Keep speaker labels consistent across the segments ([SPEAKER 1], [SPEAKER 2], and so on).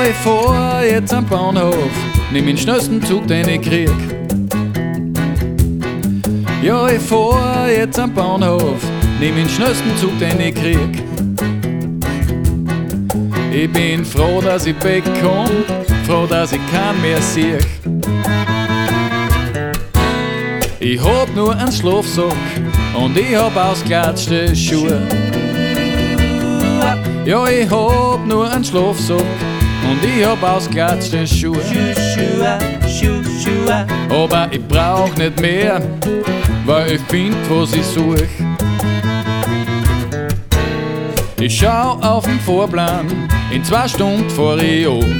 [SPEAKER 1] Ja, ich fahr jetzt am Bahnhof, nimm den schnellsten Zug, den ich krieg. Ja, ich fahr jetzt am Bahnhof, nimm den schnellsten Zug, den ich krieg. Ich bin froh, dass ich wegkomm, froh, dass ich keinen mehr sieh. Ich hab nur einen Schlafsack und ich hab ausgeklatschte Schuhe. Ja, ich hab nur einen Schlafsack und ich hab ausgeklatschte Schuhe. Aber ich brauch nicht mehr, weil ich find, was ich such. Ich schau auf den Fahrplan, in 2 Stunden fahr ich an.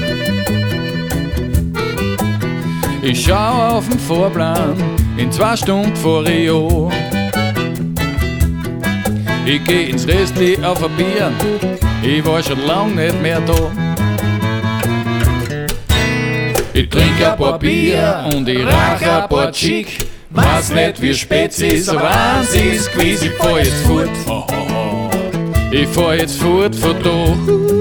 [SPEAKER 1] Ich schau auf den Fahrplan, in 2 Stunden fahr ich an. Ich geh ins Restli auf ein Bier, ich war schon lang nicht mehr da. Ich trink ein paar Bier und ich rauch ein paar Chick. Weiß nicht wie spät es ist, aber eins ist gewiss, ich fahr jetzt fort. Ich fahr jetzt fort von da.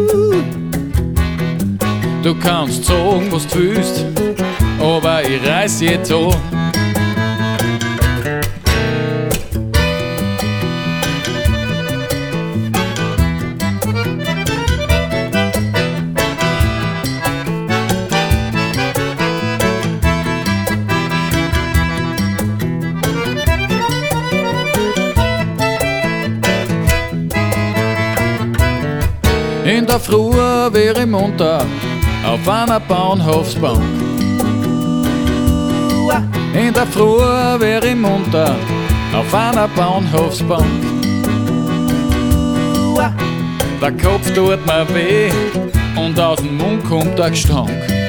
[SPEAKER 1] Du kannst sagen, was du willst, aber ich reiß jetzt an. In der Früh wär ich munter auf einer Bahnhofsbank. In der Früh wär ich munter auf einer Bahnhofsbank. Der Kopf tut mir weh und aus dem Mund kommt der Gestank.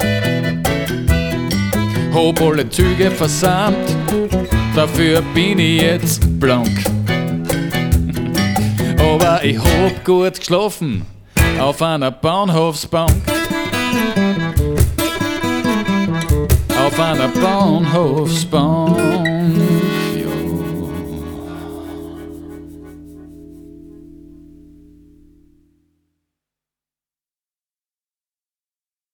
[SPEAKER 1] Hab alle Züge versammelt, dafür bin ich jetzt blank. Aber ich hab gut geschlafen auf einer Bahnhofsbank. Auf einer Bahnhofsbank.